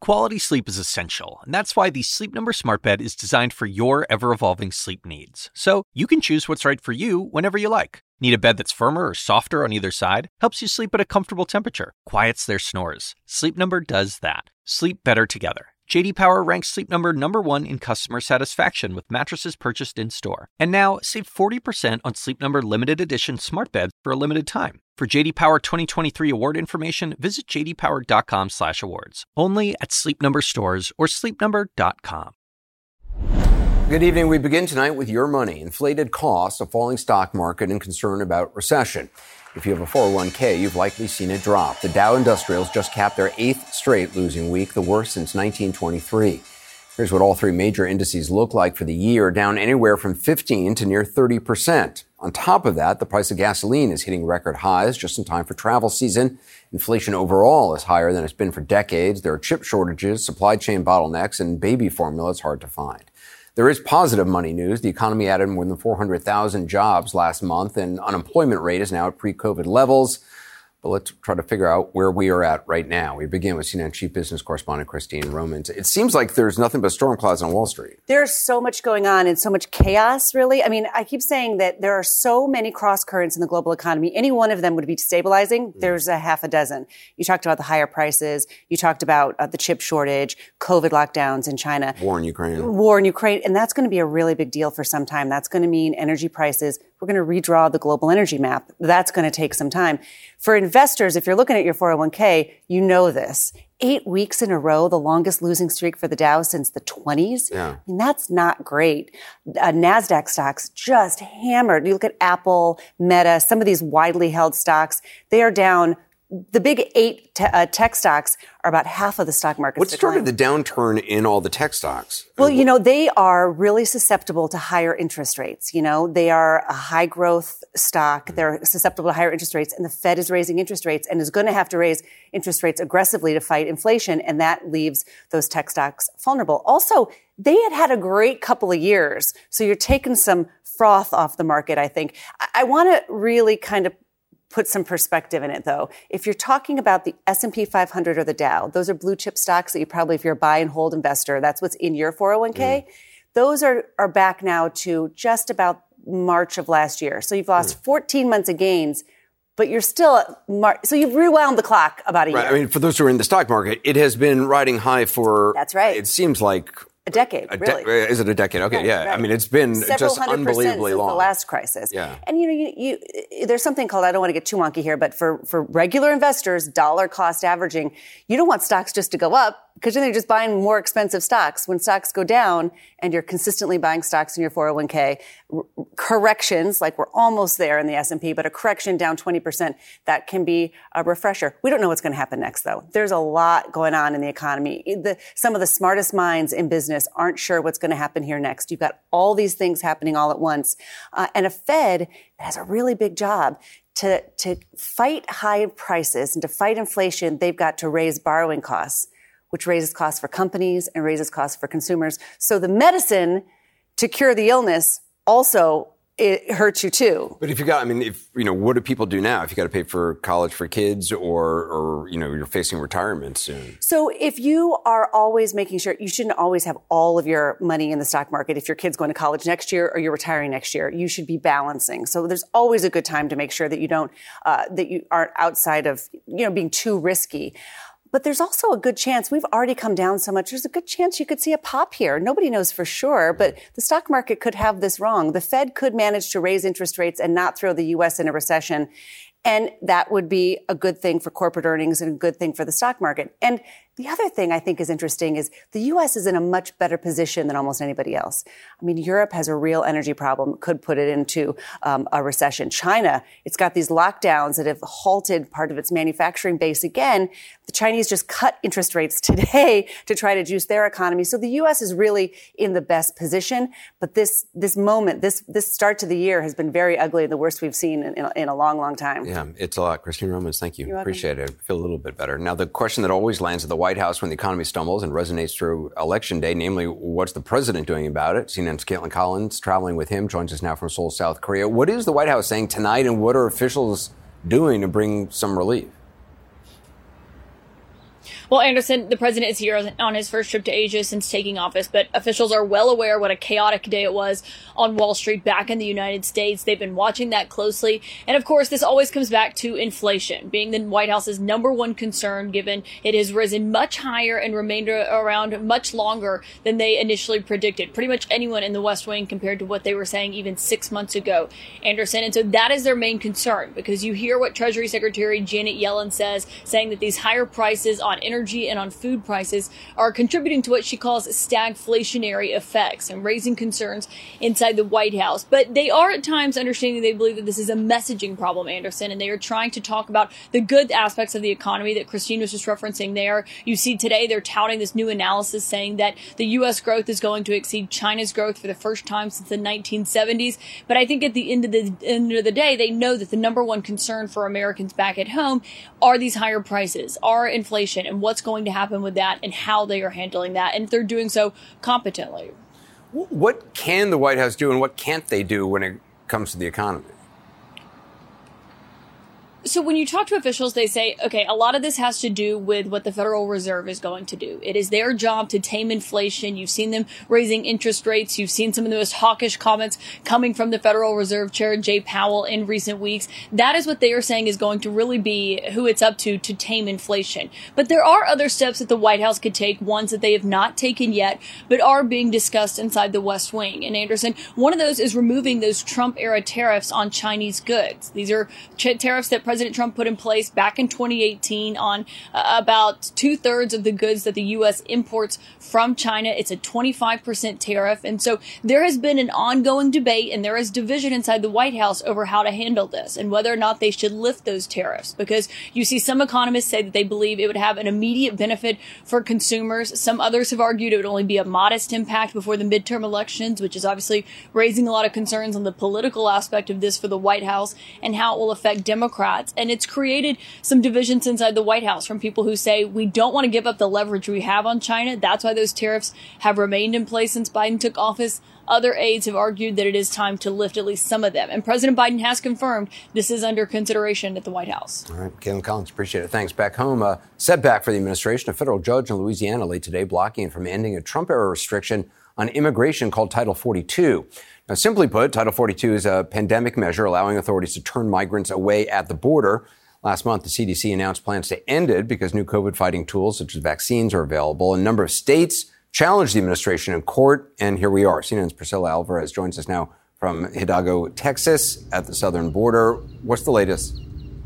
Quality sleep is essential, and that's why the Sleep Number Smart Bed is designed for your ever-evolving sleep needs. So you can choose what's right for you whenever you like. Need a bed that's firmer or softer on either side? Helps you sleep at a comfortable temperature. Quiets their snores. Sleep Number does that. Sleep better together. J.D. Power ranks Sleep Number number 1 in customer satisfaction with mattresses purchased in-store. And now, save 40% on Sleep Number limited edition smart beds for a limited time. For J.D. Power 2023 award information, visit jdpower.com/awards. Only at Sleep Number stores or sleepnumber.com. Good evening. We begin tonight with your money, inflated costs, a falling stock market, and concern about recession. If you have a 401k, you've likely seen it drop. The Dow Industrials just capped their 8th straight losing week, the worst since 1923. Here's what all three major indices look like for the year, down anywhere from 15 to near 30%. On top of that, the price of gasoline is hitting record highs just in time for travel season. Inflation overall is higher than it's been for decades. There are chip shortages, supply chain bottlenecks, and baby formula is hard to find. There is positive money news. The economy added more than 400,000 jobs last month, and unemployment rate is now at pre-COVID levels. But let's try to figure out where we are at right now. We begin with CNN Chief Business Correspondent Christine Romans. It seems like there's nothing but storm clouds on Wall Street. There's so much going on and so much chaos, really. I mean, I keep saying that there are so many cross currents in the global economy. Any one of them would be destabilizing. There's a half a dozen. You talked about the higher prices. You talked about the chip shortage, COVID lockdowns in China. War in Ukraine. And that's going to be a really big deal for some time. That's going to mean energy prices. We're going to redraw the global energy map. That's going to take some time. For investors, if you're looking at your 401k, you know this. 8 weeks in a row, the longest losing streak for the Dow since the 20s. Yeah. I mean, that's not great. NASDAQ stocks just hammered. You look at Apple, Meta, some of these widely held stocks, they are down. The big 8 tech stocks are about half of the stock market. What started the downturn in all the tech stocks? Well, you know, they are really susceptible to higher interest rates. You know, they are a high growth stock. They're susceptible to higher interest rates, and the Fed is raising interest rates and is going to have to raise interest rates aggressively to fight inflation. And that leaves those tech stocks vulnerable. Also, they had a great couple of years. So you're taking some froth off the market, I think. I want to really kind of put some perspective in it, though. If you're talking about the S&P 500 or the Dow, those are blue chip stocks that you probably, if you're a buy and hold investor, that's what's in your 401k. Those are back now to just about March of last year. So you've lost 14 months of gains, but you're still at so you've rewound the clock about a year. Right. I mean, for those who are in the stock market, it has been riding high for, that's right, it seems like a decade, really. Is it a decade? Okay, yeah. Right. I mean, it's been several just unbelievably since long. The last crisis. Yeah. And, you there's something called, I don't want to get too wonky here, but for regular investors, dollar cost averaging, you don't want stocks just to go up, because then you're just buying more expensive stocks. When stocks go down and you're consistently buying stocks in your 401k, corrections, like we're almost there in the S&P, but a correction down 20%, that can be a refresher. We don't know what's going to happen next, though. There's a lot going on in the economy. Some of the smartest minds in business aren't sure what's going to happen here next. You've got all these things happening all at once. And a Fed has a really big job. To fight high prices and to fight inflation, they've got to raise borrowing costs, which raises costs for companies and raises costs for consumers. So the medicine to cure the illness also, it hurts you too. But what do people do now if you got to pay for college for kids or you're facing retirement soon? So if you are always making sure, you shouldn't always have all of your money in the stock market. If your kid's going to college next year or you're retiring next year, you should be balancing. So there's always a good time to make sure that you don't, that you aren't outside of, being too risky. But there's also a good chance, we've already come down so much, there's a good chance you could see a pop here. Nobody knows for sure, but the stock market could have this wrong. The Fed could manage to raise interest rates and not throw the U.S. in a recession. And that would be a good thing for corporate earnings and a good thing for the stock market. And the other thing I think is interesting is the U.S. is in a much better position than almost anybody else. I mean, Europe has a real energy problem, could put it into a recession. China, it's got these lockdowns that have halted part of its manufacturing base again. The Chinese just cut interest rates today to try to juice their economy. So the U.S. is really in the best position. But this moment, this start to the year has been very ugly, the worst we've seen in a long, long time. Yeah, it's a lot. Christine Romans, thank you. You're welcome. Appreciate it. I feel a little bit better. Now, the question that always lands at the White House when the economy stumbles and resonates through Election Day, namely, what's the president doing about it? CNN's Caitlin Collins, traveling with him, joins us now from Seoul, South Korea. What is the White House saying tonight, and what are officials doing to bring some relief? Well, Anderson, the president is here on his first trip to Asia since taking office, but officials are well aware what a chaotic day it was on Wall Street back in the United States. They've been watching that closely. And of course, this always comes back to inflation being the White House's number one concern, given it has risen much higher and remained around much longer than they initially predicted. Pretty much anyone in the West Wing compared to what they were saying even 6 months ago, Anderson. And so that is their main concern, because you hear what Treasury Secretary Janet Yellen says, saying that these higher prices on energy and on food prices are contributing to what she calls stagflationary effects and raising concerns inside the White House. But they are at times understanding they believe that this is a messaging problem, Anderson, and they are trying to talk about the good aspects of the economy that Christine was just referencing there. You see today they're touting this new analysis saying that the U.S. growth is going to exceed China's growth for the first time since the 1970s. But I think at the end of the day, they know that the number one concern for Americans back at home are these higher prices, are inflation, and what's going to happen with that and how they are handling that, and if they're doing so competently. What can the White House do and what can't they do when it comes to the economy? So when you talk to officials, they say, okay, a lot of this has to do with what the Federal Reserve is going to do. It is their job to tame inflation. You've seen them raising interest rates. You've seen some of the most hawkish comments coming from the Federal Reserve Chair Jay Powell in recent weeks. That is what they are saying is going to really be who it's up to tame inflation. But there are other steps that the White House could take, ones that they have not taken yet, but are being discussed inside the West Wing. And Anderson, one of those is removing those Trump-era tariffs on Chinese goods. These are tariffs that President Trump put in place back in 2018 on about 2/3 of the goods that the U.S. imports from China. It's a 25% tariff. And so there has been an ongoing debate, and there is division inside the White House over how to handle this and whether or not they should lift those tariffs, because you see some economists say that they believe it would have an immediate benefit for consumers. Some others have argued it would only be a modest impact before the midterm elections, which is obviously raising a lot of concerns on the political aspect of this for the White House and how it will affect Democrats. And it's created some divisions inside the White House from people who say we don't want to give up the leverage we have on China. That's why those tariffs have remained in place since Biden took office. Other aides have argued that it is time to lift at least some of them. And President Biden has confirmed this is under consideration at the White House. All right, Caitlin Collins, appreciate it. Thanks. Back home, a setback for the administration. A federal judge in Louisiana late today blocking it from ending a Trump-era restriction on immigration called Title 42. Now, simply put, Title 42 is a pandemic measure allowing authorities to turn migrants away at the border. Last month, the CDC announced plans to end it because new COVID-fighting tools such as vaccines are available. A number of states challenged the administration in court, and here we are. CNN's Priscilla Alvarez joins us now from Hidalgo, Texas, at the southern border. What's the latest?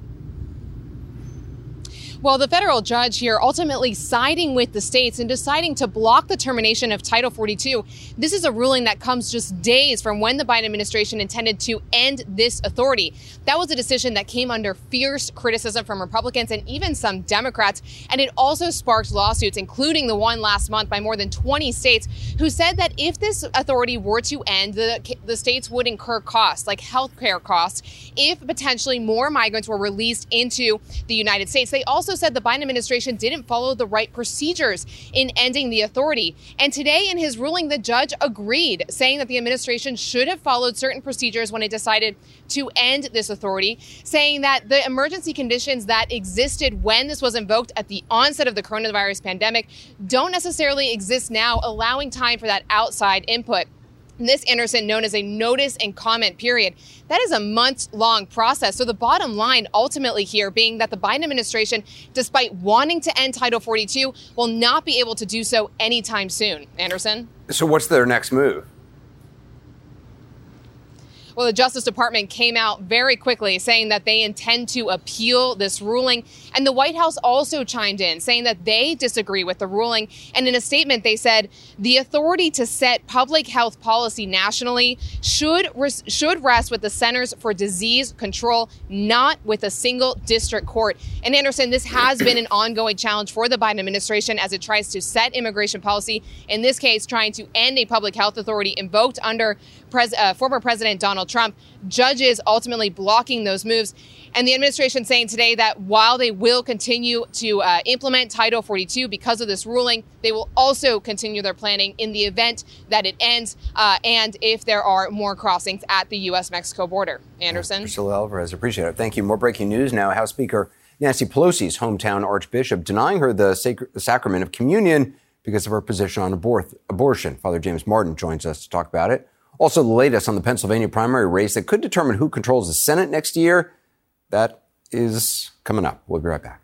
Well, the federal judge here ultimately siding with the states and deciding to block the termination of Title 42. This is a ruling that comes just days from when the Biden administration intended to end this authority. That was a decision that came under fierce criticism from Republicans and even some Democrats. And it also sparked lawsuits, including the one last month by more than 20 states, who said that if this authority were to end, the states would incur costs, like health care costs, if potentially more migrants were released into the United States. They also said the Biden administration didn't follow the right procedures in ending the authority. And today in his ruling, the judge agreed, saying that the administration should have followed certain procedures when it decided to end this authority, saying that the emergency conditions that existed when this was invoked at the onset of the coronavirus pandemic don't necessarily exist now, allowing time for that outside input. This, Anderson, known as a notice and comment period. That is a month-long process. So the bottom line ultimately here being that the Biden administration, despite wanting to end Title 42, will not be able to do so anytime soon. Anderson? So what's their next move? Well, the Justice Department came out very quickly saying that they intend to appeal this ruling. And the White House also chimed in, saying that they disagree with the ruling. And in a statement, they said the authority to set public health policy nationally should rest with the Centers for Disease Control, not with a single district court. And Anderson, this has been an ongoing challenge for the Biden administration as it tries to set immigration policy, in this case, trying to end a public health authority invoked under former President Donald Trump. Judges ultimately blocking those moves. And the administration saying today that while they will continue to implement Title 42 because of this ruling, they will also continue their planning in the event that it ends and if there are more crossings at the U.S.-Mexico border. Anderson? Priscilla Alvarez, appreciate it. Thank you. More breaking news now. House Speaker Nancy Pelosi's hometown archbishop, denying her the sacrament of communion because of her position on abortion. Father James Martin joins us to talk about it. Also, the latest on the Pennsylvania primary race that could determine who controls the Senate next year. That is coming up. We'll be right back.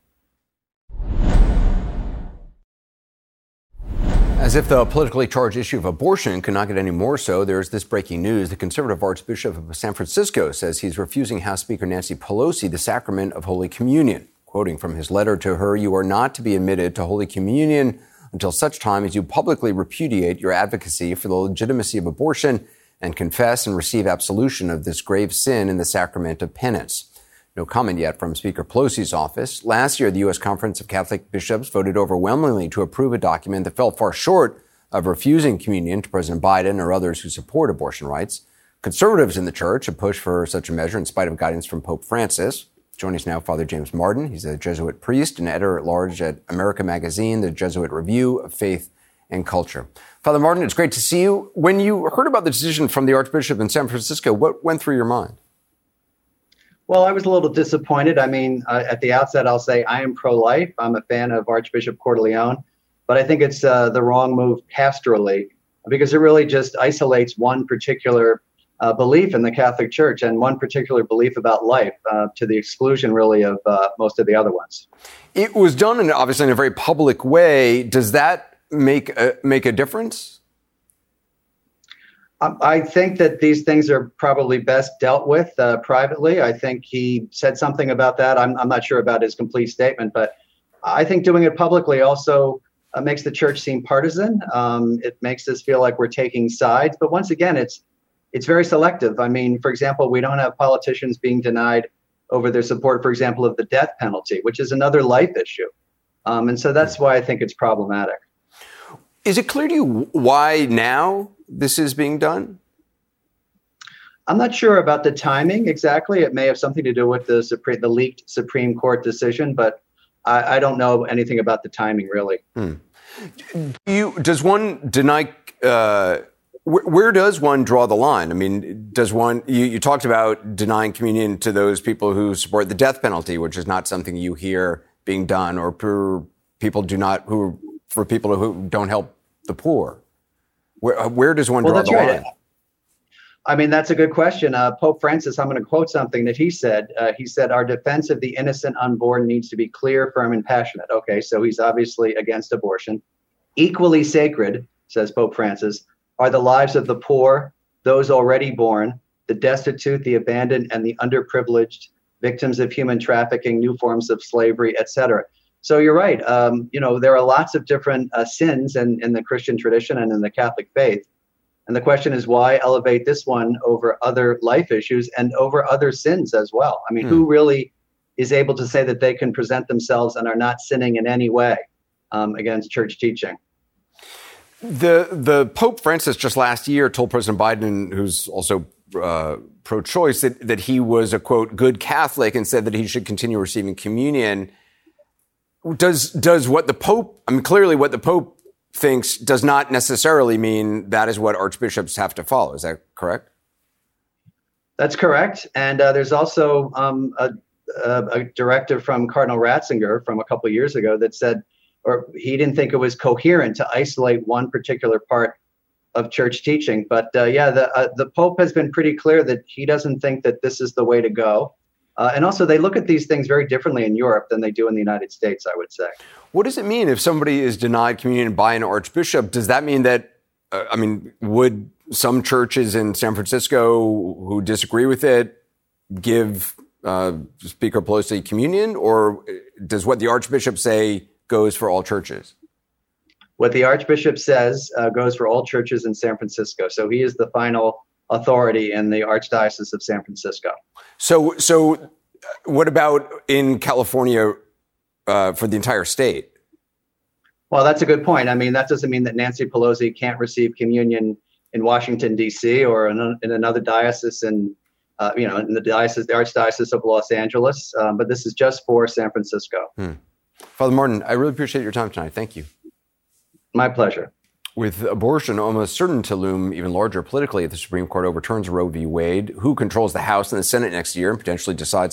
As if the politically charged issue of abortion could not get any more so, there's this breaking news. The conservative Archbishop of San Francisco says he's refusing House Speaker Nancy Pelosi the sacrament of Holy Communion. Quoting from his letter to her, "You are not to be admitted to Holy Communion until such time as you publicly repudiate your advocacy for the legitimacy of abortion and confess and receive absolution of this grave sin in the sacrament of penance." No comment yet from Speaker Pelosi's office. Last year, the U.S. Conference of Catholic Bishops voted overwhelmingly to approve a document that fell far short of refusing communion to President Biden or others who support abortion rights. Conservatives in the church have pushed for such a measure in spite of guidance from Pope Francis. Joining us now, Father James Martin. He's a Jesuit priest and editor-at-large at America Magazine, the Jesuit Review of Faith and Culture. Father Martin, it's great to see you. When you heard about the decision from the Archbishop in San Francisco, what went through your mind? Well, I was a little disappointed. I mean, at the outset, I'll say I am pro-life. I'm a fan of Archbishop Cordileone, but I think it's the wrong move pastorally because it really just isolates one particular belief in the Catholic Church and one particular belief about life to the exclusion, really, of most of the other ones. It was done, obviously, in a very public way. Does that make a difference? I think that these things are probably best dealt with privately. I think he said something about that. I'm not sure about his complete statement, but I think doing it publicly also makes the church seem partisan. It makes us feel like we're taking sides. But once again, it's very selective. I mean, for example, we don't have politicians being denied over their support, for example, of the death penalty, which is another life issue. And so that's why I think it's problematic. Is it clear to you why now this is being done? I'm not sure about the timing exactly. It may have something to do with the leaked Supreme Court decision, but I don't know anything about the timing, really. Does one deny? Where does one draw the line? I mean, does one? You talked about denying communion to those people who support the death penalty, which is not something you hear being done, or for people who don't help the poor. Where does one draw the line? Right. I mean, that's a good question. Pope Francis, I'm going to quote something that he said. He said, "Our defense of the innocent unborn needs to be clear, firm, and passionate." Okay, so he's obviously against abortion. "Equally sacred," says Pope Francis, "are the lives of the poor, those already born, the destitute, the abandoned, and the underprivileged, victims of human trafficking, new forms of slavery, etc." So you're right. There are lots of different sins in the Christian tradition and in the Catholic faith. And the question is, why elevate this one over other life issues and over other sins as well? I mean, who really is able to say that they can present themselves and are not sinning in any way against church teaching? The Pope Francis just last year told President Biden, who's also pro-choice, that he was a, quote, good Catholic and said that he should continue receiving communion. Does what the Pope, I mean, clearly what the Pope thinks does not necessarily mean that is what archbishops have to follow. Is that correct? That's correct. And there's also a directive from Cardinal Ratzinger from a couple of years ago that said, or he didn't think it was coherent to isolate one particular part of church teaching. But the Pope has been pretty clear that he doesn't think that this is the way to go. And also, they look at these things very differently in Europe than they do in the United States, I would say. What does it mean if somebody is denied communion by an archbishop? Does that mean that, would some churches in San Francisco who disagree with it give Speaker Pelosi communion? Or does what the archbishop say goes for all churches? What the archbishop says goes for all churches in San Francisco. So he is the final authority in the Archdiocese of San Francisco. So what about in California for the entire state? Well, that's a good point. I mean, that doesn't mean that Nancy Pelosi can't receive communion in Washington, D.C. or in another diocese in the Archdiocese of Los Angeles. But this is just for San Francisco. Father Martin, I really appreciate your time tonight. Thank you. My pleasure. With abortion almost certain to loom even larger politically if the Supreme Court overturns Roe v. Wade, who controls the House and the Senate next year and potentially decides on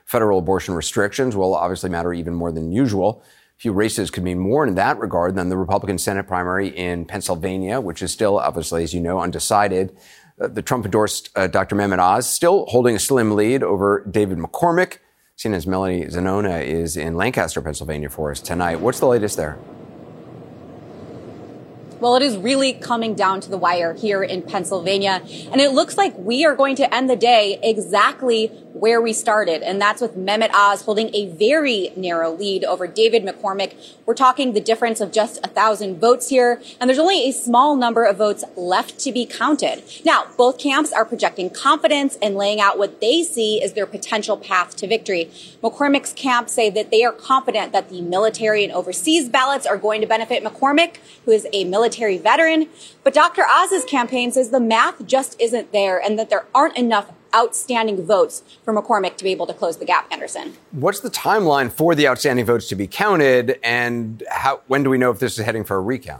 Federal abortion restrictions will obviously matter even more than usual. A few races could mean more in that regard than the Republican Senate primary in Pennsylvania, which is still, obviously, as you know, undecided. The Trump-endorsed Dr. Mehmet Oz still holding a slim lead over David McCormick. CNN's Melanie Zanona is in Lancaster, Pennsylvania for us tonight. What's the latest there? Well, it is really coming down to the wire here in Pennsylvania, and it looks like we are going to end the day exactly where we started, and that's with Mehmet Oz holding a very narrow lead over David McCormick. We're talking the difference of just 1,000 votes here, and there's only a small number of votes left to be counted. Now, both camps are projecting confidence and laying out what they see as their potential path to victory. McCormick's camp say that they are confident that the military and overseas ballots are going to benefit McCormick, who is a military veteran. But Dr. Oz's campaign says the math just isn't there and that there aren't enough outstanding votes for McCormick to be able to close the gap, Anderson. What's the timeline for the outstanding votes to be counted, and when do we know if this is heading for a recount?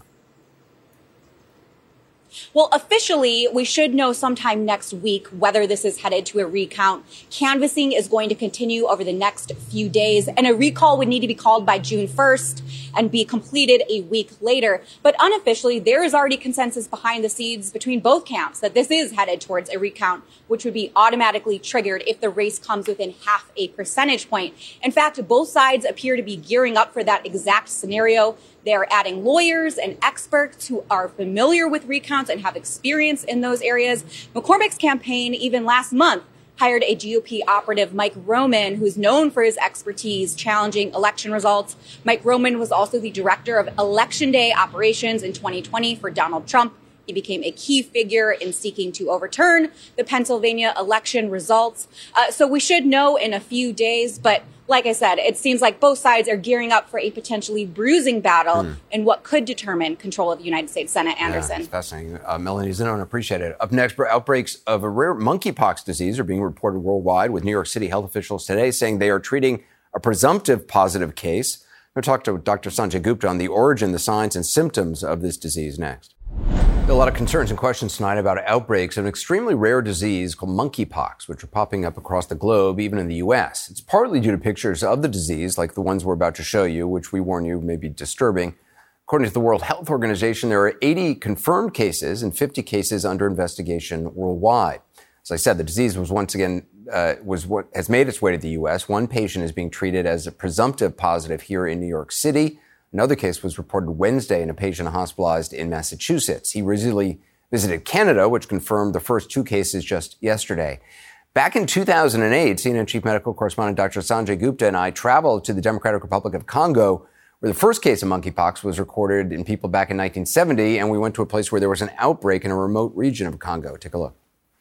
Well, officially, we should know sometime next week whether this is headed to a recount. Canvassing is going to continue over the next few days, and a recall would need to be called by June 1st and be completed a week later. But unofficially, there is already consensus behind the scenes between both camps that this is headed towards a recount, which would be automatically triggered if the race comes within 0.5 percentage point. In fact, both sides appear to be gearing up for that exact scenario. They're adding lawyers and experts who are familiar with recounts and have experience in those areas. McCormick's campaign, even last month, hired a GOP operative, Mike Roman, who's known for his expertise challenging election results. Mike Roman was also the director of Election Day operations in 2020 for Donald Trump. He became a key figure in seeking to overturn the Pennsylvania election results. So we should know in a few days, but like I said, it seems like both sides are gearing up for a potentially bruising battle in what could determine control of the United States Senate. Anderson. Yeah, it's fascinating. Melanie Zanona, appreciate it. Up next, outbreaks of a rare monkeypox disease are being reported worldwide, with New York City health officials today saying they are treating a presumptive positive case. We'll talk to Dr. Sanjay Gupta on the origin, the signs, and symptoms of this disease next. A lot of concerns and questions tonight about outbreaks of an extremely rare disease called monkeypox, which are popping up across the globe, even in the U.S. It's partly due to pictures of the disease, like the ones we're about to show you, which we warn you may be disturbing. According to the World Health Organization, there are 80 confirmed cases and 50 cases under investigation worldwide. As I said, the disease was once again was what has made its way to the U.S. One patient is being treated as a presumptive positive here in New York City. Another case was reported Wednesday in a patient hospitalized in Massachusetts. He recently visited Canada, which confirmed the first 2 cases just yesterday. Back in 2008, CNN Chief Medical Correspondent Dr. Sanjay Gupta and I traveled to the Democratic Republic of Congo, where the first case of monkeypox was recorded in people back in 1970, and we went to a place where there was an outbreak in a remote region of Congo. Take a look.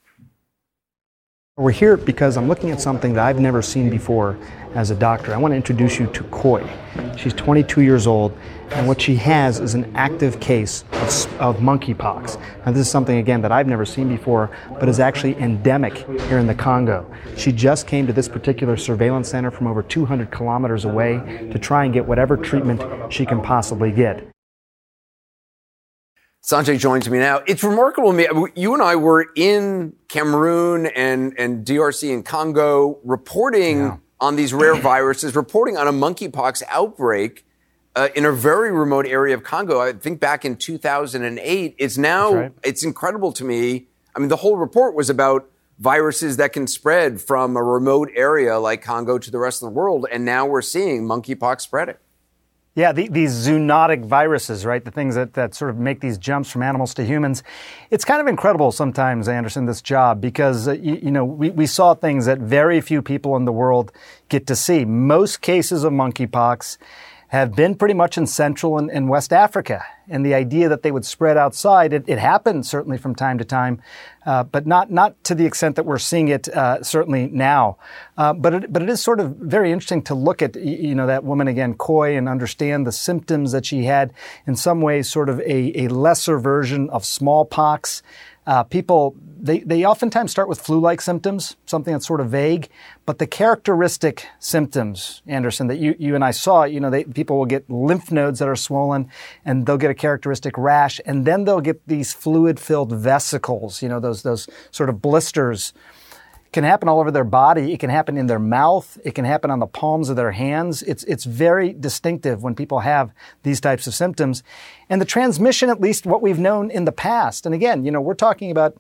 We're here because I'm looking at something that I've never seen before as a doctor. I want to introduce you to Koi. She's 22 years old, and what she has is an active case of monkeypox. Now, this is something, again, that I've never seen before, but is actually endemic here in the Congo. She just came to this particular surveillance center from over 200 kilometers away to try and get whatever treatment she can possibly get. Sanjay joins me now. It's remarkable to me. You and I were in Cameroon and DRC and Congo reporting on these rare viruses, reporting on a monkeypox outbreak in a very remote area of Congo. I think back in 2008. It's now, It's incredible to me. I mean, the whole report was about viruses that can spread from a remote area like Congo to the rest of the world. And now we're seeing monkeypox spreading. Yeah, these zoonotic viruses, right? The things that sort of make these jumps from animals to humans. It's kind of incredible sometimes, Anderson, this job, because, we saw things that very few people in the world get to see. Most cases of monkeypox have been pretty much in Central and West Africa. And the idea that they would spread outside, it happens certainly from time to time, but not to the extent that we're seeing it certainly now. But it is sort of very interesting to look at, that woman again, Koi, and understand the symptoms that she had. In some ways, sort of a lesser version of smallpox. People, they oftentimes start with flu-like symptoms, something that's sort of vague, but the characteristic symptoms, Anderson, that you and I saw, people will get lymph nodes that are swollen, and they'll get a characteristic rash, and then they'll get these fluid-filled vesicles, those sort of blisters. can happen all over their body. It can happen in their mouth. It can happen on the palms of their hands. It's very distinctive when people have these types of symptoms. And the transmission, at least what we've known in the past, and again, we're talking about,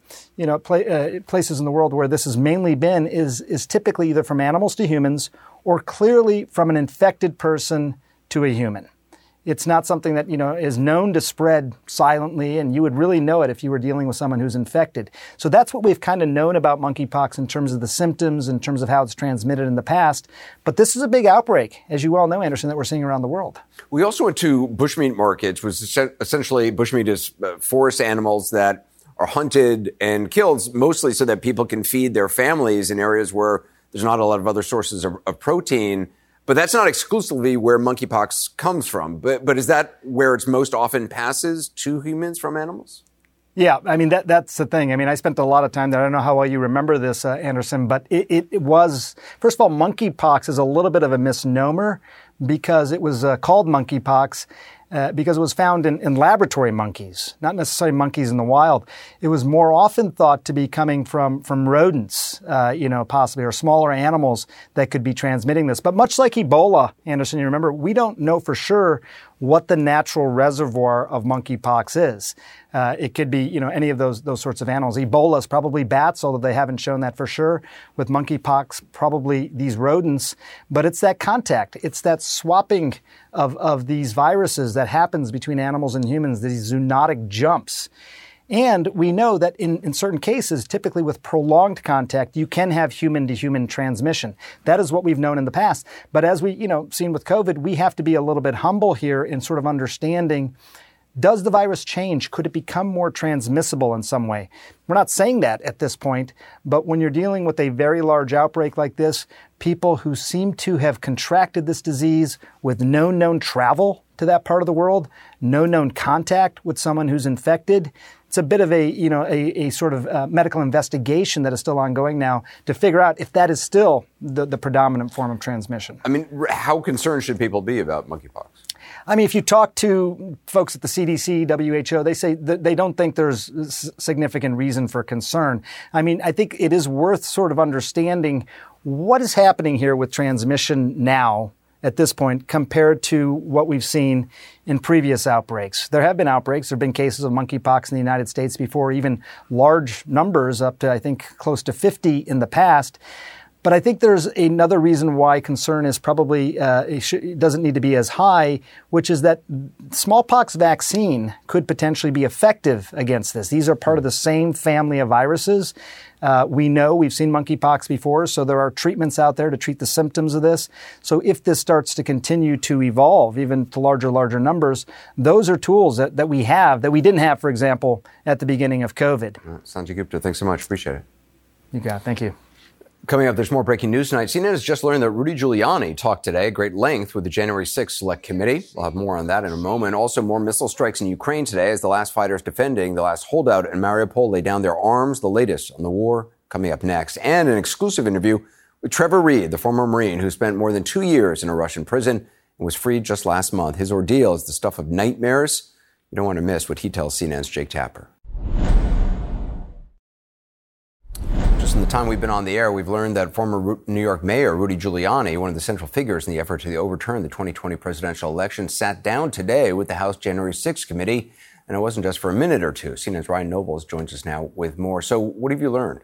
places in the world where this has mainly been, is typically either from animals to humans or clearly from an infected person to a human. It's not something that, is known to spread silently, and you would really know it if you were dealing with someone who's infected. So that's what we've kind of known about monkeypox in terms of the symptoms, in terms of how it's transmitted in the past. But this is a big outbreak, as you well know, Anderson, that we're seeing around the world. We also went to bushmeat markets, which is essentially bushmeat is forest animals that are hunted and killed, mostly so that people can feed their families in areas where there's not a lot of other sources of protein. But that's not exclusively where monkeypox comes from. But is that where it's most often passes to humans from animals? Yeah, I mean, that's the thing. I mean, I spent a lot of time there. I don't know how well you remember this, Anderson, but it was, first of all, monkeypox is a little bit of a misnomer because it was called monkeypox because it was found in laboratory monkeys, not necessarily monkeys in the wild. It was more often thought to be coming from rodents, possibly, or smaller animals that could be transmitting this. But much like Ebola, Anderson, you remember, we don't know for sure what the natural reservoir of monkeypox is. It could be, any of those sorts of animals. Ebola is probably bats, although they haven't shown that for sure. With monkeypox, probably these rodents. But it's that contact. It's that swapping of these viruses that happens between animals and humans, these zoonotic jumps. And we know that in certain cases, typically with prolonged contact, you can have human-to-human transmission. That is what we've known in the past. But as we, seen with COVID, we have to be a little bit humble here in sort of understanding, does the virus change? Could it become more transmissible in some way? We're not saying that at this point, but when you're dealing with a very large outbreak like this, people who seem to have contracted this disease with no known travel to that part of the world, no known contact with someone who's infected, it's a bit of a sort of medical investigation that is still ongoing now to figure out if that is still the predominant form of transmission. I mean, how concerned should people be about monkeypox? I mean, if you talk to folks at the CDC, WHO, they say that they don't think there's significant reason for concern. I mean, I think it is worth sort of understanding what is happening here with transmission now at this point compared to what we've seen in previous outbreaks. There have been outbreaks. There have been cases of monkeypox in the United States before, even large numbers up to, I think, close to 50 in the past. But I think there's another reason why concern is probably it doesn't need to be as high, which is that smallpox vaccine could potentially be effective against this. These are part of the same family of viruses. We know we've seen monkeypox before, so there are treatments out there to treat the symptoms of this. So if this starts to continue to evolve, even to larger numbers, those are tools that we have that we didn't have, for example, at the beginning of COVID. Sanjay Gupta, thanks so much. Appreciate it. You got it. Thank you. Coming up, there's more breaking news tonight. CNN has just learned that Rudy Giuliani talked today at great length with the January 6th Select Committee. We'll have more on that in a moment. Also, more missile strikes in Ukraine today as the last fighters defending the last holdout in Mariupol lay down their arms. The latest on the war coming up next. And an exclusive interview with Trevor Reed, the former Marine who spent more than 2 years in a Russian prison and was freed just last month. His ordeal is the stuff of nightmares. You don't want to miss what he tells CNN's Jake Tapper. In the time we've been on the air, we've learned that former New York Mayor Rudy Giuliani, one of the central figures in the effort to overturn the 2020 presidential election, sat down today with the House January 6th committee. And it wasn't just for a minute or two. CNN's Ryan Nobles joins us now with more. So what have you learned?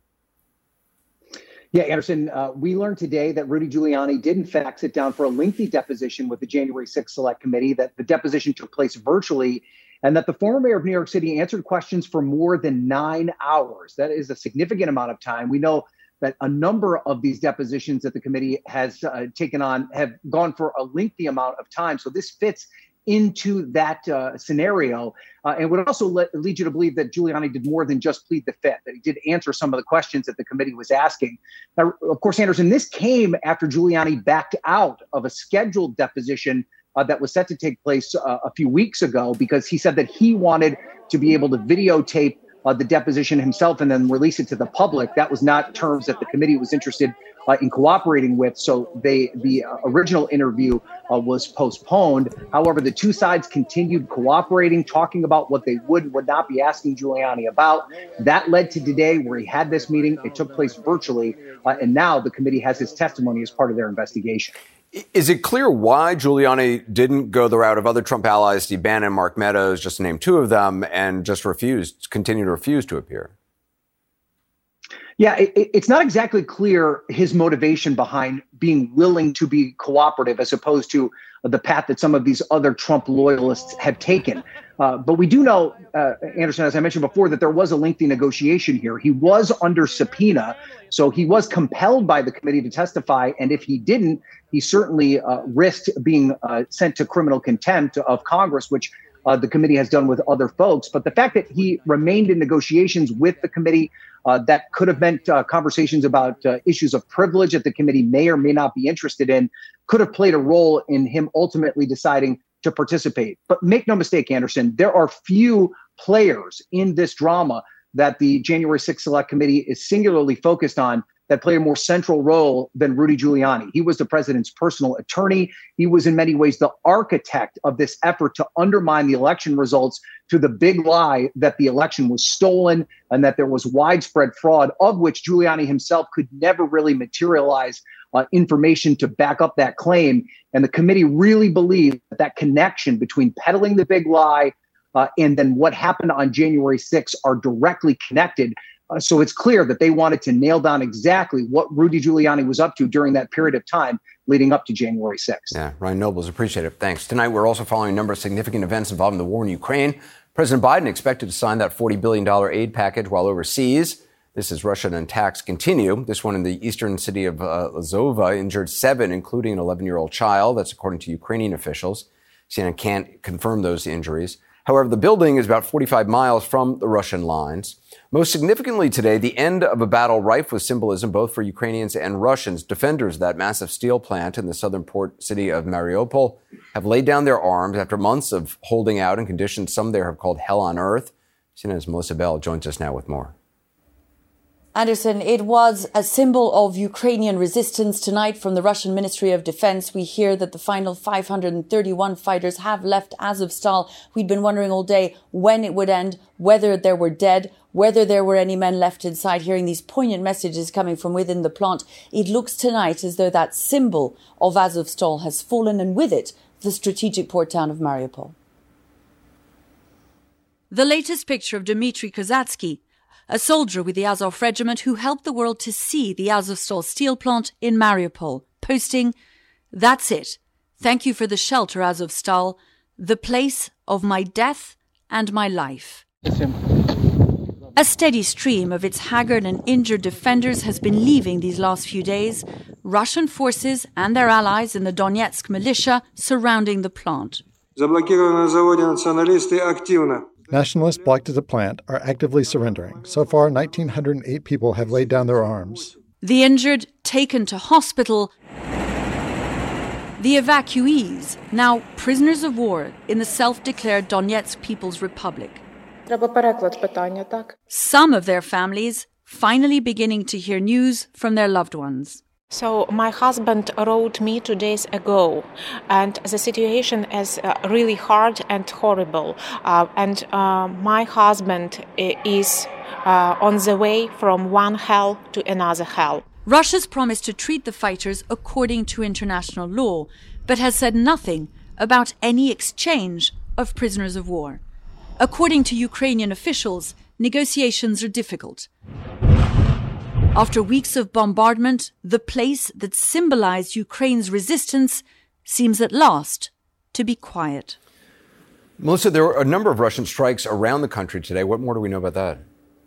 Yeah, Anderson, we learned today that Rudy Giuliani did, in fact, sit down for a lengthy deposition with the January 6th Select Committee, that the deposition took place virtually, and that the former mayor of New York City answered questions for more than 9 hours. That is a significant amount of time. We know that a number of these depositions that the committee has taken on have gone for a lengthy amount of time. So this fits into that scenario, and would also lead you to believe that Giuliani did more than just plead the fifth, that he did answer some of the questions that the committee was asking. Now, of course, Anderson, this came after Giuliani backed out of a scheduled deposition that was set to take place a few weeks ago because he said that he wanted to be able to videotape the deposition himself and then release it to the public. That was not terms that the committee was interested in cooperating with. So the original interview was postponed. However, the two sides continued cooperating, talking about what they would and would not be asking Giuliani about. That led to today where he had this meeting. It took place virtually. And now the committee has his testimony as part of their investigation. Is it clear why Giuliani didn't go the route of other Trump allies, Steve Bannon, Mark Meadows, just to name two of them, and just continue to refuse to appear? Yeah, it's not exactly clear his motivation behind being willing to be cooperative as opposed to the path that some of these other Trump loyalists have taken. But we do know, Anderson, as I mentioned before, that there was a lengthy negotiation here. He was under subpoena, so he was compelled by the committee to testify. And if he didn't, he certainly risked being sent to criminal contempt of Congress, which the committee has done with other folks. But the fact that he remained in negotiations with the committee, that could have meant conversations about issues of privilege that the committee may or may not be interested in, could have played a role in him ultimately deciding to participate. But make no mistake, Anderson, there are few players in this drama that the January 6th Select Committee is singularly focused on that play a more central role than Rudy Giuliani. He was the president's personal attorney. He was in many ways the architect of this effort to undermine the election results through the big lie that the election was stolen and that there was widespread fraud, of which Giuliani himself could never really materialize information to back up that claim. And the committee really believed that connection between peddling the big lie and then what happened on January 6th are directly connected. So it's clear that they wanted to nail down exactly what Rudy Giuliani was up to during that period of time leading up to January 6th. Yeah, Ryan Nobles, appreciate it. Thanks. Tonight, we're also following a number of significant events involving the war in Ukraine. President Biden expected to sign that $40 billion aid package while overseas. This as Russian attacks continue. This one in the eastern city of Lazova injured 7, including an 11-year-old child. That's according to Ukrainian officials. CNN can't confirm those injuries. However, the building is about 45 miles from the Russian lines. Most significantly today, the end of a battle rife with symbolism both for Ukrainians and Russians. Defenders of that massive steel plant in the southern port city of Mariupol have laid down their arms after months of holding out in conditions some there have called hell on earth. CNN's Melissa Bell joins us now with more. Anderson, it was a symbol of Ukrainian resistance tonight from the Russian Ministry of Defense. We hear that the final 531 fighters have left Azovstal. We'd been wondering all day when it would end, whether there were dead, whether there were any men left inside. Hearing these poignant messages coming from within the plant, it looks tonight as though that symbol of Azovstal has fallen, and with it, the strategic port town of Mariupol. The latest picture of Dmitry Kozatsky, a soldier with the Azov regiment who helped the world to see the Azovstal steel plant in Mariupol, posting, "That's it. Thank you for the shelter, Azovstal, the place of my death and my life." A steady stream of its haggard and injured defenders has been leaving these last few days, Russian forces and their allies in the Donetsk militia surrounding the plant. Nationalists blocked at the plant are actively surrendering. So far, 1,908 people have laid down their arms. The injured taken to hospital. The evacuees, now prisoners of war in the self-declared Donetsk People's Republic. Some of their families finally beginning to hear news from their loved ones. So my husband wrote me 2 days ago, and the situation is really hard and horrible. And my husband is on the way from one hell to another hell. Russia's promised to treat the fighters according to international law, but has said nothing about any exchange of prisoners of war. According to Ukrainian officials, negotiations are difficult. After weeks of bombardment, the place that symbolized Ukraine's resistance seems at last to be quiet. Melissa, there were a number of Russian strikes around the country today. What more do we know about that?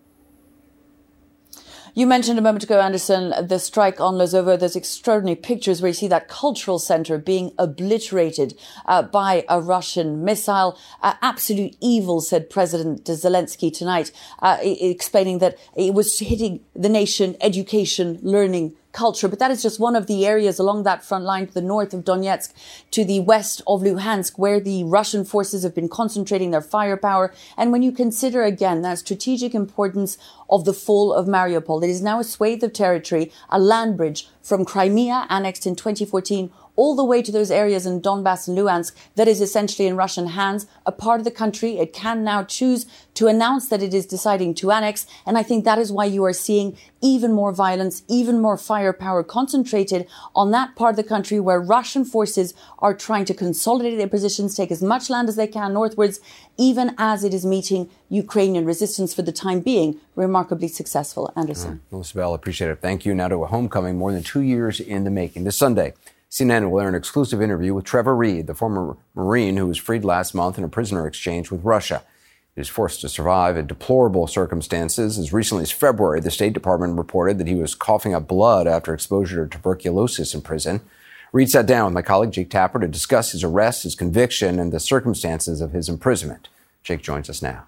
You mentioned a moment ago, Anderson, the strike on Lazova. There's extraordinary pictures where you see that cultural center being obliterated by a Russian missile. Absolute evil, said President Zelensky tonight, explaining that it was hitting the nation, education, learning, culture. But that is just one of the areas along that front line to the north of Donetsk, to the west of Luhansk, where the Russian forces have been concentrating their firepower. And when you consider, again, that strategic importance of the fall of Mariupol, it is now a swathe of territory, a land bridge from Crimea, annexed in 2014, all the way to those areas in Donbass and Luhansk that is essentially in Russian hands, a part of the country it can now choose to announce that it is deciding to annex. And I think that is why you are seeing even more violence, even more firepower concentrated on that part of the country where Russian forces are trying to consolidate their positions, take as much land as they can northwards, even as it is meeting Ukrainian resistance for the time being remarkably successful. Anderson. Melissa Bell, appreciate it. Thank you. Now to a homecoming more than 2 years in the making. This Sunday, CNN will air an exclusive interview with Trevor Reed, the former Marine who was freed last month in a prisoner exchange with Russia. He was forced to survive in deplorable circumstances. As recently as February, the State Department reported that he was coughing up blood after exposure to tuberculosis in prison. Reed sat down with my colleague Jake Tapper to discuss his arrest, his conviction, and the circumstances of his imprisonment. Jake joins us now.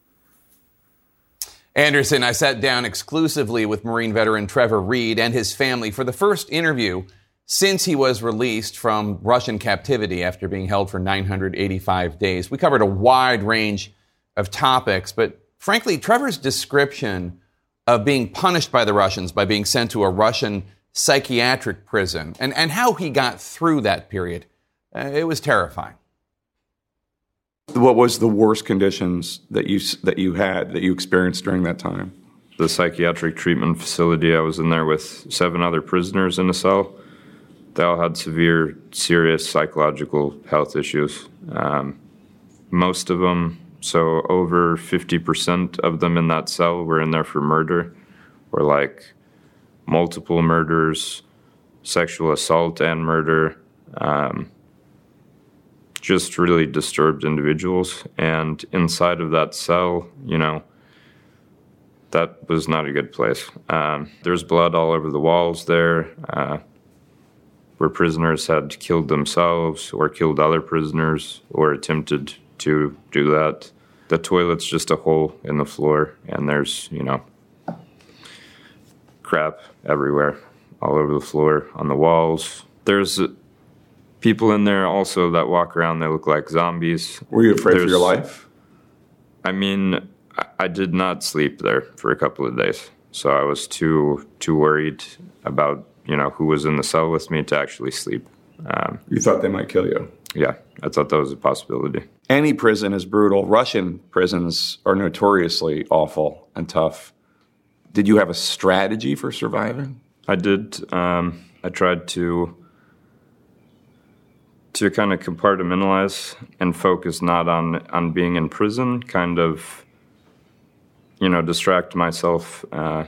Anderson, I sat down exclusively with Marine veteran Trevor Reed and his family for the first interview since he was released from Russian captivity after being held for 985 days. We covered a wide range of topics, but frankly, Trevor's description of being punished by the Russians by being sent to a Russian psychiatric prison and how he got through that period, it was terrifying. What was the worst conditions that you experienced during that time? The psychiatric treatment facility. I was in there with 7 other prisoners in a cell. They all had severe, serious psychological health issues. Most of them, so over 50% of them in that cell were in there for murder, or like multiple murders, sexual assault and murder, just really disturbed individuals. And inside of that cell, that was not a good place. There's blood all over the walls there, where prisoners had killed themselves or killed other prisoners or attempted to do that. The toilet's just a hole in the floor, and there's, crap everywhere, all over the floor, on the walls. There's people in there also that walk around, they look like zombies. Were you afraid for your life? I mean, I did not sleep there for a couple of days, so I was too worried about who was in the cell with me to actually sleep. You thought they might kill you? Yeah, I thought that was a possibility. Any prison is brutal. Russian prisons are notoriously awful and tough. Did you have a strategy for surviving? I did. I tried to kind of compartmentalize and focus not on being in prison, kind of, distract myself,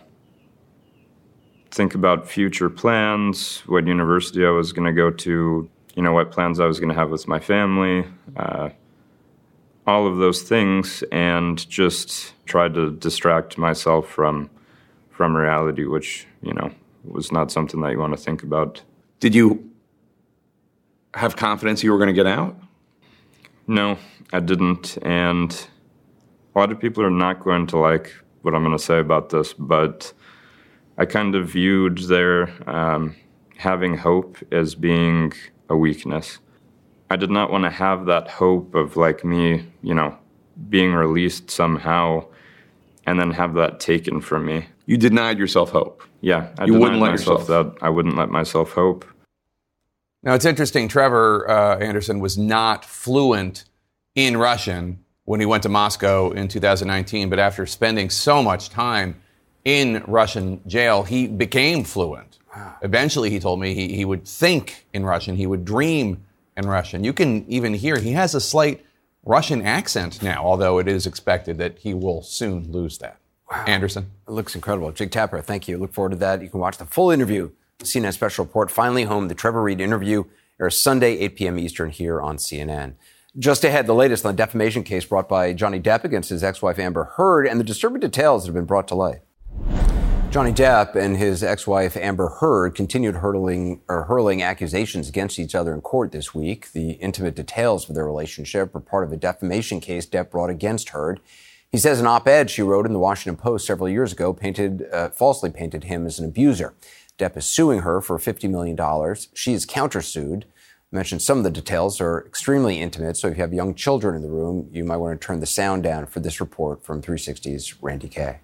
think about future plans, what university I was going to go to, what plans I was going to have with my family, all of those things, and just try to distract myself from reality, which, was not something that you want to think about. Did you have confidence you were going to get out? No, I didn't, and a lot of people are not going to like what I'm going to say about this, but I kind of viewed their having hope as being a weakness. I did not want to have that hope of me, being released somehow and then have that taken from me. You denied yourself hope? Yeah, I wouldn't let yourself that. I wouldn't let myself hope. Now, it's interesting, Trevor Anderson was not fluent in Russian when he went to Moscow in 2019, but after spending so much time in Russian jail, he became fluent. Wow. Eventually, he told me he would think in Russian, he would dream in Russian. You can even hear he has a slight Russian accent now, although it is expected that he will soon lose that. Wow. Anderson? It looks incredible. Jake Tapper, thank you. Look forward to that. You can watch the full interview. CNN Special Report, Finally Home, the Trevor Reed interview, airs Sunday, 8 p.m. Eastern here on CNN. Just ahead, the latest on the defamation case brought by Johnny Depp against his ex-wife Amber Heard and the disturbing details that have been brought to light. Johnny Depp and his ex-wife Amber Heard continued hurling accusations against each other in court this week. The intimate details of their relationship were part of a defamation case Depp brought against Heard. He says an op-ed she wrote in the Washington Post several years ago falsely painted him as an abuser. Depp is suing her for $50 million. She is countersued. I mentioned some of the details are extremely intimate, so if you have young children in the room, you might want to turn the sound down for this report from 360's Randy Kay.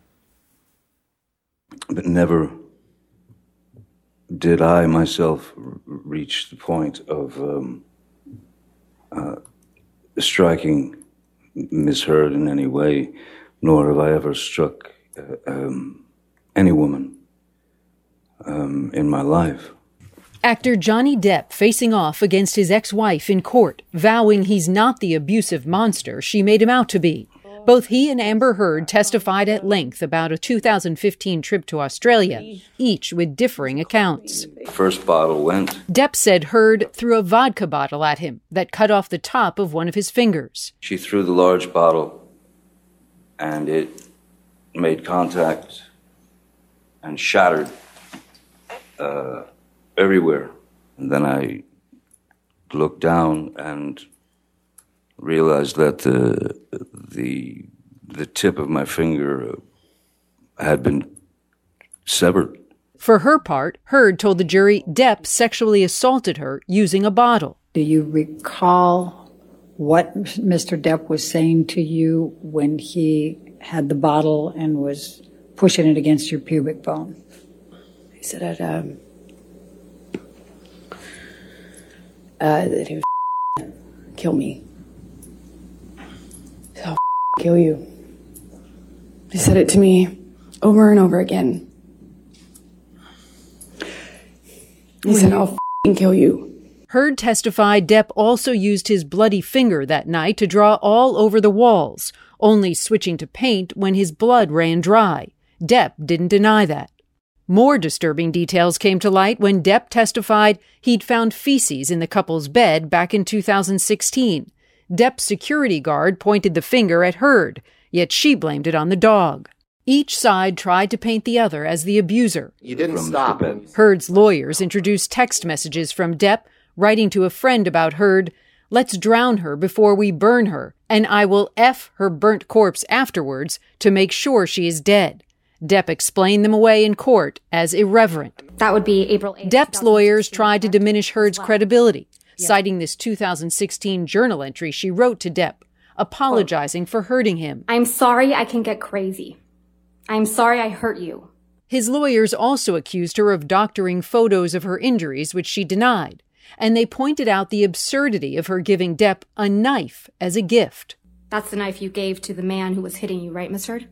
But never did I myself reach the point of striking Ms. Heard in any way, nor have I ever struck any woman in my life. Actor Johnny Depp facing off against his ex-wife in court, vowing he's not the abusive monster she made him out to be. Both he and Amber Heard testified at length about a 2015 trip to Australia, each with differing accounts. First bottle went. Depp said Heard threw a vodka bottle at him that cut off the top of one of his fingers. She threw the large bottle, and it made contact and shattered everywhere. And then I looked down and realized that the tip of my finger had been severed. For her part, Heard told the jury Depp sexually assaulted her using a bottle. Do you recall what Mr. Depp was saying to you when he had the bottle and was pushing it against your pubic bone? He said that he would kill me. So I'll kill you. He said it to me over and over again. He said, I'll kill you. Heard testified Depp also used his bloody finger that night to draw all over the walls, only switching to paint when his blood ran dry. Depp didn't deny that. More disturbing details came to light when Depp testified he'd found feces in the couple's bed back in 2016. Depp's security guard pointed the finger at Heard, yet she blamed it on the dog. Each side tried to paint the other as the abuser. You didn't stop him. Heard's lawyers introduced text messages from Depp, writing to a friend about Heard, "Let's drown her before we burn her, and I will F her burnt corpse afterwards to make sure she is dead." Depp explained them away in court as irreverent. That would be April 8th. Depp's lawyers tried to diminish Heard's credibility, citing this 2016 journal entry she wrote to Depp, apologizing for hurting him. I'm sorry I can get crazy. I'm sorry I hurt you. His lawyers also accused her of doctoring photos of her injuries, which she denied, and they pointed out the absurdity of her giving Depp a knife as a gift. That's the knife you gave to the man who was hitting you, right, Miss Heard?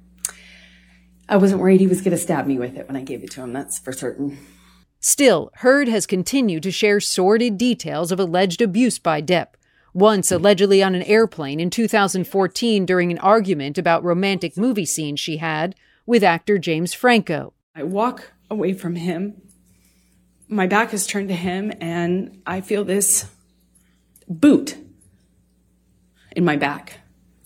I wasn't worried he was going to stab me with it when I gave it to him, that's for certain. Still, Heard has continued to share sordid details of alleged abuse by Depp, once allegedly on an airplane in 2014 during an argument about romantic movie scenes she had with actor James Franco. I walk away from him. My back is turned to him, and I feel this boot in my back.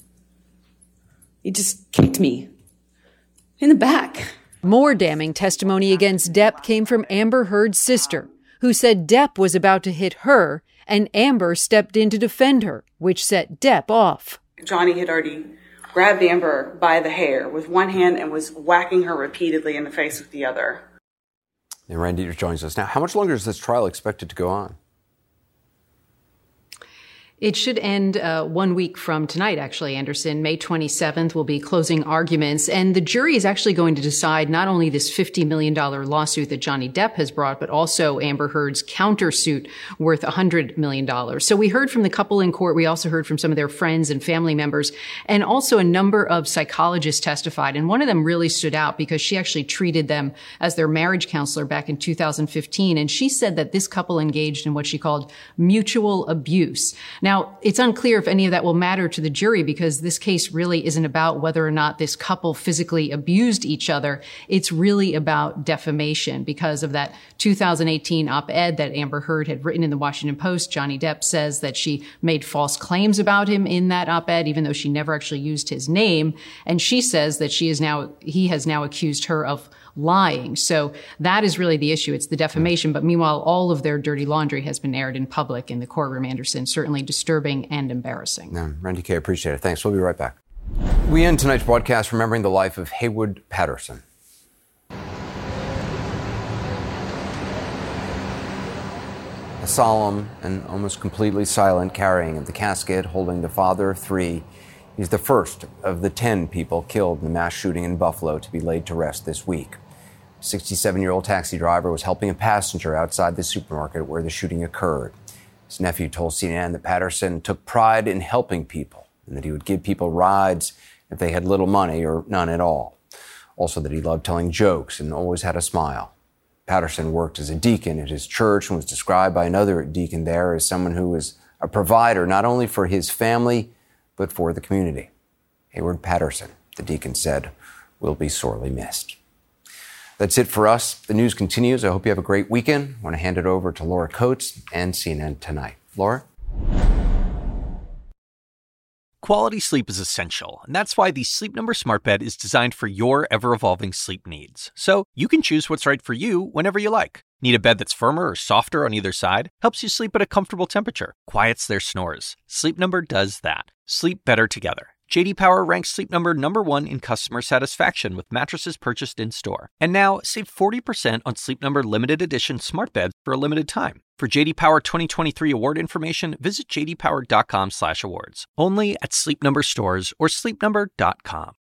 He just kicked me in the back. More damning testimony against Depp came from Amber Heard's sister, who said Depp was about to hit her and Amber stepped in to defend her, which set Depp off. Johnny had already grabbed Amber by the hair with one hand and was whacking her repeatedly in the face with the other. And Randy joins us now. How much longer is this trial expected to go on? It should end 1 week from tonight, actually, Anderson. May 27th will be closing arguments. And the jury is actually going to decide not only this $50 million lawsuit that Johnny Depp has brought, but also Amber Heard's countersuit worth $100 million. So we heard from the couple in court. We also heard from some of their friends and family members. And also a number of psychologists testified. And one of them really stood out because she actually treated them as their marriage counselor back in 2015. And she said that this couple engaged in what she called mutual abuse. Now, it's unclear if any of that will matter to the jury because this case really isn't about whether or not this couple physically abused each other. It's really about defamation because of that 2018 op-ed that Amber Heard had written in the Washington Post. Johnny Depp says that she made false claims about him in that op-ed, even though she never actually used his name. And she says that he has now accused her of lying. So that is really the issue. It's the defamation. But meanwhile, all of their dirty laundry has been aired in public in the courtroom, Anderson. Certainly disturbing and embarrassing. No, Randy Kay, appreciate it. Thanks. We'll be right back. We end tonight's broadcast remembering the life of Haywood Patterson. A solemn and almost completely silent carrying of the casket holding the father of three. He's the first of the 10 people killed in the mass shooting in Buffalo to be laid to rest this week. A 67-year-old taxi driver was helping a passenger outside the supermarket where the shooting occurred. His nephew told CNN that Patterson took pride in helping people and that he would give people rides if they had little money or none at all. Also that he loved telling jokes and always had a smile. Patterson worked as a deacon at his church and was described by another deacon there as someone who was a provider not only for his family, but for the community. Hayward Patterson, the deacon said, will be sorely missed. That's it for us. The news continues. I hope you have a great weekend. I want to hand it over to Laura Coates and CNN Tonight. Laura? Quality sleep is essential, and that's why the Sleep Number Smart Bed is designed for your ever-evolving sleep needs. So you can choose what's right for you whenever you like. Need a bed that's firmer or softer on either side? Helps you sleep at a comfortable temperature. Quiets their snores. Sleep Number does that. Sleep better together. J.D. Power ranks Sleep Number #1 in customer satisfaction with mattresses purchased in-store. And now, save 40% on Sleep Number limited edition smart beds for a limited time. For J.D. Power 2023 award information, visit jdpower.com/awards. Only at Sleep Number stores or sleepnumber.com.